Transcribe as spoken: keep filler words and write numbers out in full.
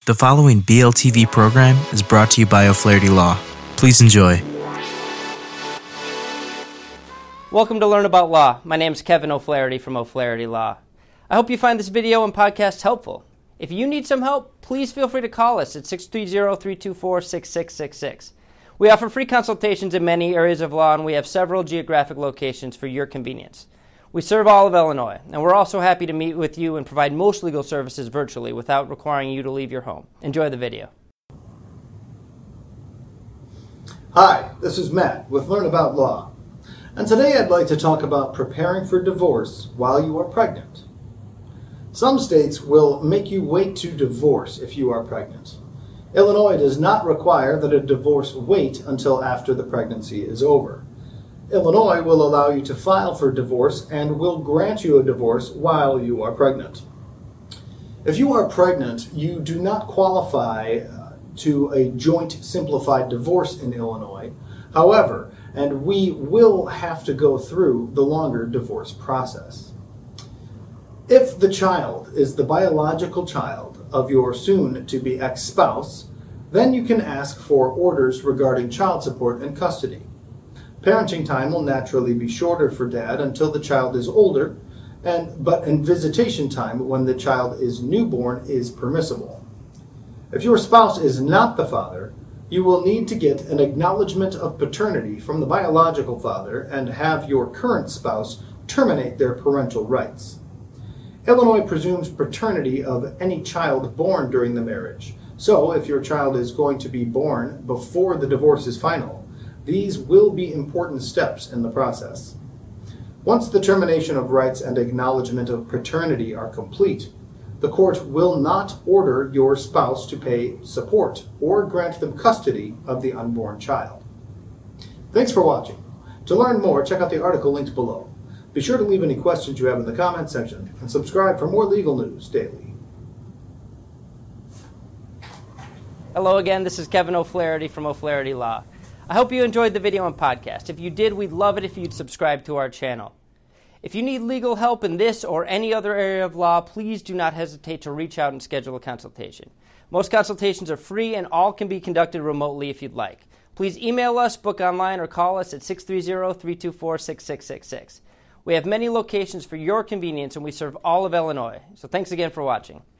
The following B L T V program is brought to you by O'Flaherty Law. Please enjoy. Welcome to Learn About Law. My name is Kevin O'Flaherty from O'Flaherty Law. I hope you find this video and podcast helpful. If you need some help, please feel free to call us at six three zero, three two four, six six six six. We offer free consultations in many areas of law, and we have several geographic locations for your convenience. We serve all of Illinois, and we're also happy to meet with you and provide most legal services virtually without requiring you to leave your home. Enjoy the video. Hi, this is Matt with Learn About Law, and today I'd like to talk about preparing for divorce while you are pregnant. Some states will make you wait to divorce if you are pregnant. Illinois does not require that a divorce wait until after the pregnancy is over. Illinois will allow you to file for divorce and will grant you a divorce while you are pregnant. If you are pregnant, you do not qualify uh, to a joint simplified divorce in Illinois. However, and we will have to go through the longer divorce process. If the child is the biological child of your soon-to-be ex-spouse, then you can ask for orders regarding child support and custody. Parenting time will naturally be shorter for dad until the child is older, and but and visitation time when the child is newborn is permissible. If your spouse is not the father, you will need to get an acknowledgement of paternity from the biological father and have your current spouse terminate their parental rights. Illinois presumes paternity of any child born during the marriage, so if your child is going to be born before the divorce is final, these will be important steps in the process. Once the termination of rights and acknowledgement of paternity are complete, the court will not order your spouse to pay support or grant them custody of the unborn child. Thanks for watching. To learn more, check out the article linked below. Be sure to leave any questions you have in the comment section and subscribe for more legal news daily. Hello again, this is Kevin O'Flaherty from O'Flaherty Law. I hope you enjoyed the video and podcast. If you did, we'd love it if you'd subscribe to our channel. If you need legal help in this or any other area of law, please do not hesitate to reach out and schedule a consultation. Most consultations are free and all can be conducted remotely if you'd like. Please email us, book online, or call us at six three zero, three two four, six six six six. We have many locations for your convenience and we serve all of Illinois. So thanks again for watching.